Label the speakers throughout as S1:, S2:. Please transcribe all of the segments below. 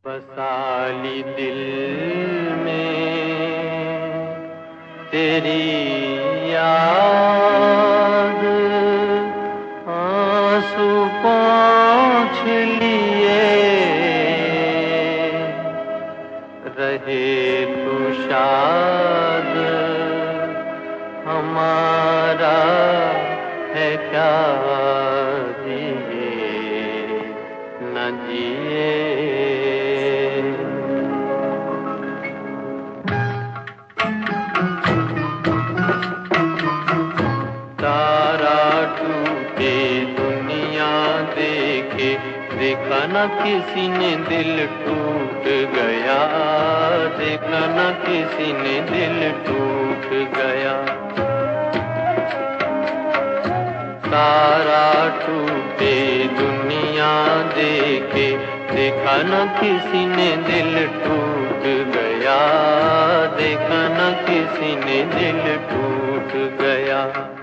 S1: बसाली दिल में तेरी याद, आंसू पोंछ लिए रहे तू शाद। हमारा है क्या जिए न जिए। तारा टूटे दुनिया देखे, देखा न किसी ने दिल टूट गया, देखा न किसी ने दिल टूट गया। तारा टूटे दुनिया देखे, देखा न किसी ने दिल टूट गया, देखा न किसी ने दिल टूट गया।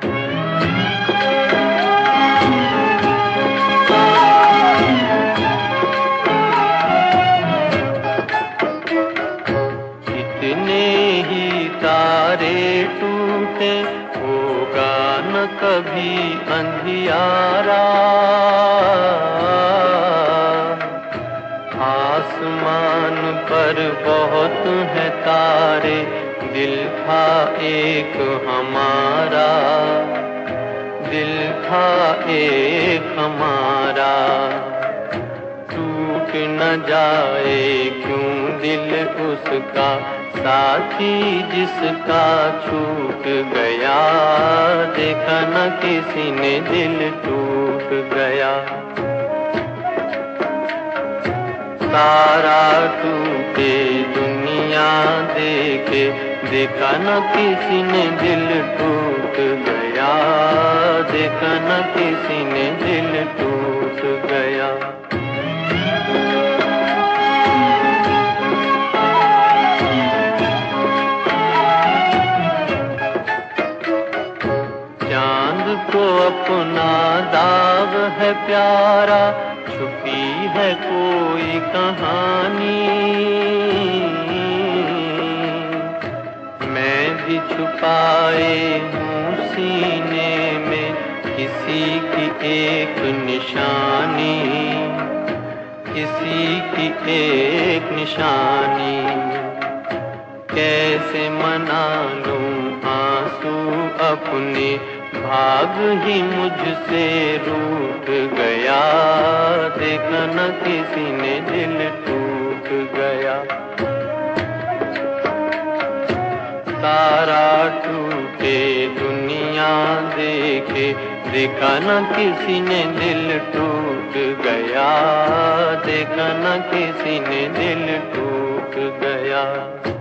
S1: कितने ही तारे टूटे, होगा न कभी अंधियारा। आसमान पर बहुत है तारे, दिल था एक हमारा, दिल था एक हमारा। टूट न जाए क्यों दिल उसका, साथी जिसका छूट गया, देखा न किसी ने दिल टूट गया। तारा टूटे दुनिया देखे, देखा न किसी ने दिल टूट गया, देखा न किसी ने दिल टूट गया। चांद को अपना दाग है प्यारा, छुपी है कोई कहानी। मैं भी छुपाए हूँ सीने में किसी की एक निशानी, किसी की एक निशानी। कैसे मना लूं आंसू अपने, भाग ही मुझसे रूठ गया, देखा न किसी ने दिल टूट गया। तारा टूटे दुनिया देखे, देखा न किसी ने दिल टूट गया, देखा न किसी ने दिल टूट गया।